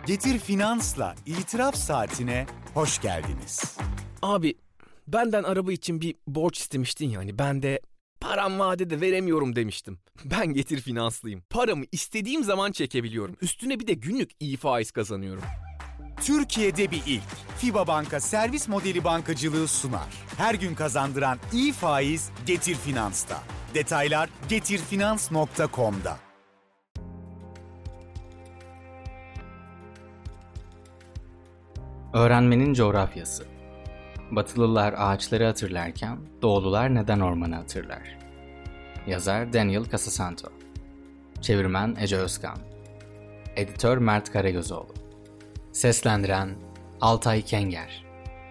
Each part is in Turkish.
Getir Finans'la İtiraf Saatine hoş geldiniz. Abi benden araba için bir borç istemiştin ya, hani ben de param vadede veremiyorum demiştim. Ben Getir Finanslıyım. Paramı istediğim zaman çekebiliyorum. Üstüne bir de günlük iyi faiz kazanıyorum. Türkiye'de bir ilk. FIBA Banka servis modeli bankacılığı sunar. Her gün kazandıran iyi faiz Getir Finans'ta. Detaylar getirfinans.com'da. Öğrenmenin coğrafyası. Batılılar ağaçları hatırlarken Doğulular neden ormanı hatırlar? Yazar Daniel Casasanto. Çevirmen Ece Özkan. Editör Mert Karagözoğlu. Seslendiren Altay Kenger.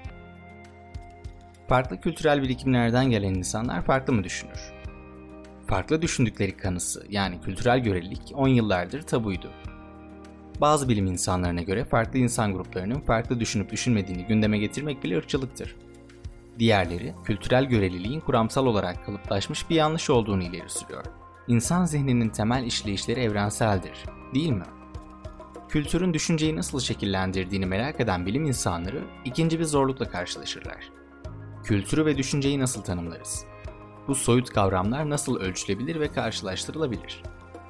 Farklı kültürel birikimlerden gelen insanlar farklı mı düşünür? Farklı düşündükleri kanısı, yani kültürel görelilik 10 yıllardır tabuydu. Bazı bilim insanlarına göre farklı insan gruplarının farklı düşünüp düşünmediğini gündeme getirmek bile ırkçılıktır. Diğerleri, kültürel göreliliğin kuramsal olarak kalıplaşmış bir yanlış olduğunu ileri sürüyor. İnsan zihninin temel işleyişleri evrenseldir, değil mi? Kültürün düşünceyi nasıl şekillendirdiğini merak eden bilim insanları ikinci bir zorlukla karşılaşırlar. Kültürü ve düşünceyi nasıl tanımlarız? Bu soyut kavramlar nasıl ölçülebilir ve karşılaştırılabilir?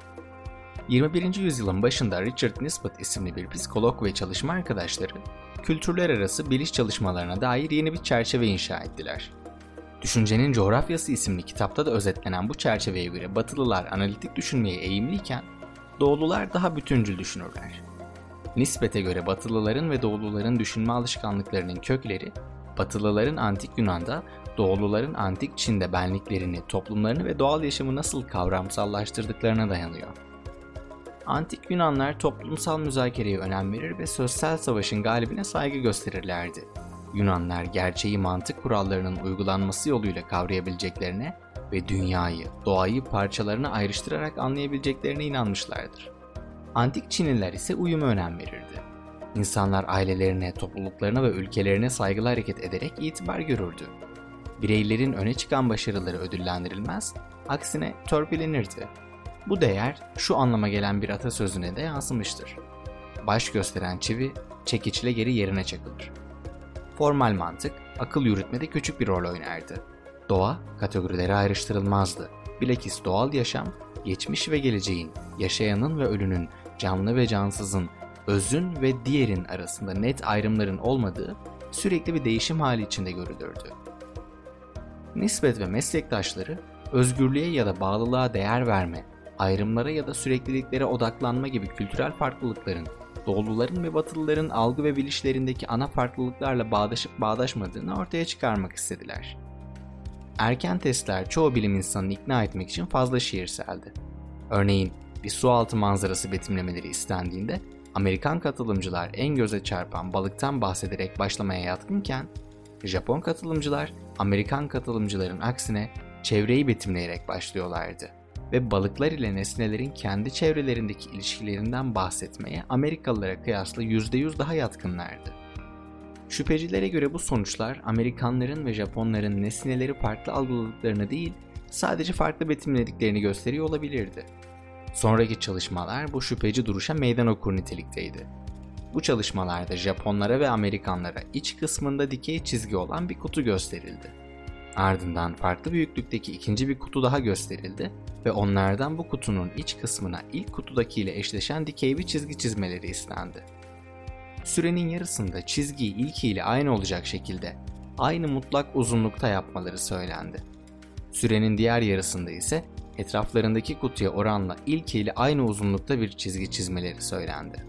21. yüzyılın başında Richard Nisbet isimli bir psikolog ve çalışma arkadaşları, kültürler arası biliş çalışmalarına dair yeni bir çerçeve inşa ettiler. Düşüncenin Coğrafyası isimli kitapta da özetlenen bu çerçeveye göre Batılılar analitik düşünmeye eğimliyken, Doğulular daha bütüncül düşünürler. Nisbet'e göre Batılıların ve Doğuluların düşünme alışkanlıklarının kökleri, Batılıların antik Yunan'da, Doğuluların antik Çin'de benliklerini, toplumlarını ve doğal yaşamı nasıl kavramsallaştırdıklarına dayanıyor. Antik Yunanlar toplumsal müzakereye önem verir ve sözsel savaşın galibine saygı gösterirlerdi. Yunanlar gerçeği mantık kurallarının uygulanması yoluyla kavrayabileceklerine ve dünyayı, doğayı parçalarına ayrıştırarak anlayabileceklerine inanmışlardır. Antik Çinliler ise uyuma önem verirdi. İnsanlar ailelerine, topluluklarına ve ülkelerine saygılı hareket ederek itibar görürdü. Bireylerin öne çıkan başarıları ödüllendirilmez, aksine törpülenirdi. Bu değer şu anlama gelen bir atasözüne de yansımıştır. Baş gösteren çivi çekiçle geri yerine çakılır. Formal mantık, akıl yürütmede küçük bir rol oynardı. Doğa, kategorilere ayrıştırılmazdı. Bilakis doğal yaşam, geçmiş ve geleceğin, yaşayanın ve ölünün, canlı ve cansızın, özün ve diğerin arasında net ayrımların olmadığı, sürekli bir değişim hali içinde görülürdü. Nisbet ve meslektaşları, özgürlüğe ya da bağlılığa değer verme, ayrımlara ya da sürekliliklere odaklanma gibi kültürel farklılıkların, Doğuluların ve Batılıların algı ve bilişlerindeki ana farklılıklarla bağdaşıp bağdaşmadığını ortaya çıkarmak istediler. Erken testler çoğu bilim insanını ikna etmek için fazla şiirseldi. Örneğin bir sualtı manzarası betimlemeleri istendiğinde Amerikan katılımcılar en göze çarpan balıktan bahsederek başlamaya yatkınken, Japon katılımcılar Amerikan katılımcıların aksine çevreyi betimleyerek başlıyorlardı ve balıklar ile nesnelerin kendi çevrelerindeki ilişkilerinden bahsetmeye Amerikalılara kıyasla %100 daha yatkınlardı. Şüphecilere göre bu sonuçlar Amerikanların ve Japonların nesneleri farklı algıladıklarını değil, sadece farklı betimlediklerini gösteriyor olabilirdi. Sonraki çalışmalar bu şüpheci duruşa meydan okur nitelikteydi. Bu çalışmalarda Japonlara ve Amerikanlara iç kısmında dikey çizgi olan bir kutu gösterildi. Ardından farklı büyüklükteki ikinci bir kutu daha gösterildi ve onlardan bu kutunun iç kısmına ilk kutudakiyle eşleşen dikey bir çizgi çizmeleri istendi. Sürenin yarısında çizgiyi ilkiyle aynı olacak şekilde aynı mutlak uzunlukta yapmaları söylendi. Sürenin diğer yarısında ise etraflarındaki kutuya oranla ilkiyle aynı uzunlukta bir çizgi çizmeleri söylendi.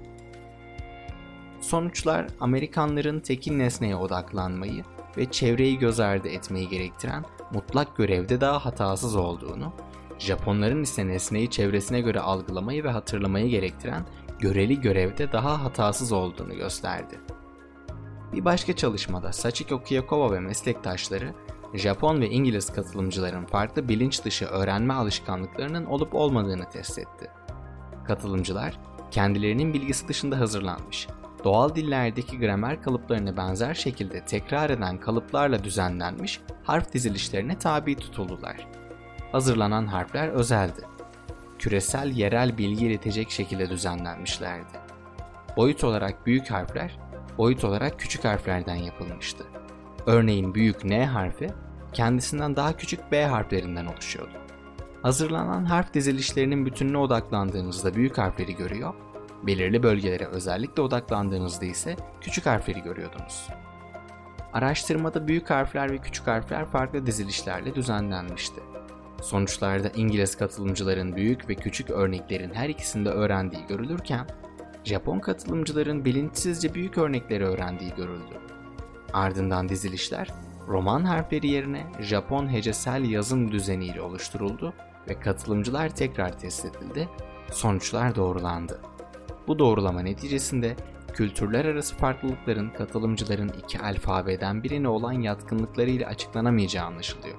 Sonuçlar Amerikanların tekil nesneye odaklanmayı ve çevreyi göz ardı etmeyi gerektiren mutlak görevde daha hatasız olduğunu, Japonların ise nesneyi çevresine göre algılamayı ve hatırlamayı gerektiren göreli görevde daha hatasız olduğunu gösterdi. Bir başka çalışmada Sachiko Kiyokova ve meslektaşları, Japon ve İngiliz katılımcıların farklı bilinç dışı öğrenme alışkanlıklarının olup olmadığını test etti. Katılımcılar, kendilerinin bilgisi dışında hazırlanmış, doğal dillerdeki gramer kalıplarına benzer şekilde tekrar eden kalıplarla düzenlenmiş harf dizilişlerine tabi tutuldular. Hazırlanan harfler özeldi. Küresel yerel bilgi iletecek şekilde düzenlenmişlerdi. boyut olarak büyük harfler, boyut olarak küçük harflerden yapılmıştı. Örneğin büyük N harfi kendisinden daha küçük B harflerinden oluşuyordu. Hazırlanan harf dizilişlerinin bütününe odaklandığınızda büyük harfleri görüyor, belirli bölgelere özellikle odaklandığınızda ise küçük harfleri görüyordunuz. Araştırmada büyük harfler ve küçük harfler farklı dizilişlerle düzenlenmişti. Sonuçlarda İngiliz katılımcıların büyük ve küçük örneklerin her ikisini de öğrendiği görülürken, Japon katılımcıların bilinçsizce büyük örnekleri öğrendiği görüldü. Ardından dizilişler Roman harfleri yerine Japon hecesel yazım düzeniyle oluşturuldu ve katılımcılar tekrar test edildi, sonuçlar doğrulandı. Bu doğrulama neticesinde kültürler arası farklılıkların katılımcıların iki alfabeden birine olan yatkınlıklarıyla açıklanamayacağı anlaşılıyor.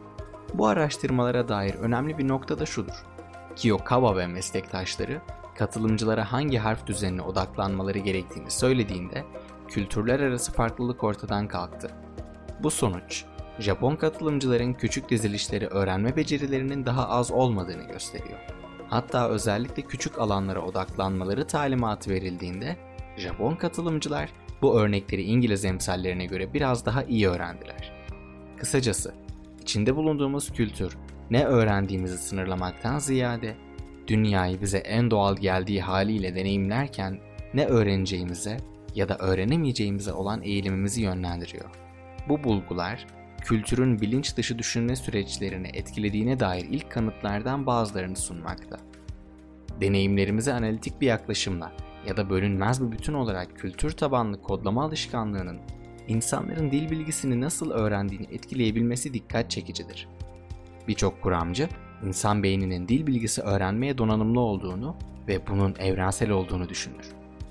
Bu araştırmalara dair önemli bir nokta da şudur. Kiyokawa ve meslektaşları katılımcılara hangi harf düzenine odaklanmaları gerektiğini söylediğinde kültürler arası farklılık ortadan kalktı. Bu sonuç, Japon katılımcıların küçük dizilişleri öğrenme becerilerinin daha az olmadığını gösteriyor. Hatta özellikle küçük alanlara odaklanmaları talimatı verildiğinde Japon katılımcılar bu örnekleri İngiliz emsallerine göre biraz daha iyi öğrendiler. Kısacası, içinde bulunduğumuz kültür ne öğrendiğimizi sınırlamaktan ziyade dünyayı bize en doğal geldiği haliyle deneyimlerken ne öğreneceğimize ya da öğrenemeyeceğimize olan eğilimimizi yönlendiriyor. Bu bulgular, kültürün bilinç dışı düşünme süreçlerini etkilediğine dair ilk kanıtlardan bazılarını sunmakta. Deneyimlerimize analitik bir yaklaşımla ya da bölünmez bir bütün olarak kültür tabanlı kodlama alışkanlığının insanların dil bilgisini nasıl öğrendiğini etkileyebilmesi dikkat çekicidir. Birçok kuramcı, insan beyninin dil bilgisi öğrenmeye donanımlı olduğunu ve bunun evrensel olduğunu düşünür.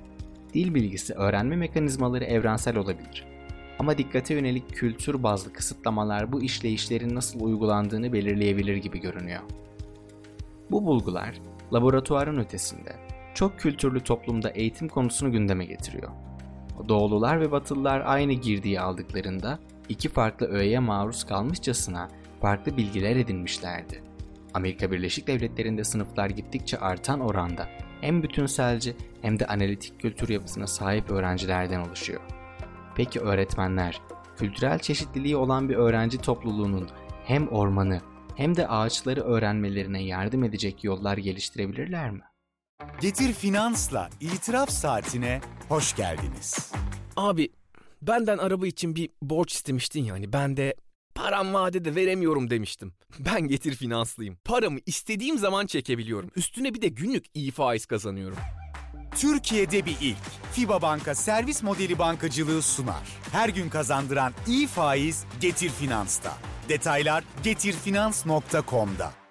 Dil bilgisi öğrenme mekanizmaları evrensel olabilir. Ama dikkate yönelik kültür bazlı kısıtlamalar bu işleyişlerin nasıl uygulandığını belirleyebilir gibi görünüyor. Bu bulgular, laboratuvarın ötesinde, çok kültürlü toplumda eğitim konusunu gündeme getiriyor. Doğulular ve Batılılar aynı girdiği aldıklarında iki farklı öğeye maruz kalmışçasına farklı bilgiler edinmişlerdi. Amerika Birleşik Devletleri'nde sınıflar gittikçe artan oranda hem bütünselci hem de analitik kültür yapısına sahip öğrencilerden oluşuyor. Peki öğretmenler, kültürel çeşitliliği olan bir öğrenci topluluğunun hem ormanı hem de ağaçları öğrenmelerine yardım edecek yollar geliştirebilirler mi? Getir Finans'la itiraf saatine hoş geldiniz. Abi benden araba için bir borç istemiştin yani ben de param vadede veremiyorum demiştim. Ben Getir Finanslıyım. Paramı istediğim zaman çekebiliyorum. Üstüne bir de günlük iyi faiz kazanıyorum. Türkiye'de bir ilk. FIBA Banka servis modeli bankacılığı sunar. Her gün kazandıran iyi faiz Getir Finans'ta. Detaylar getirfinans.com'da.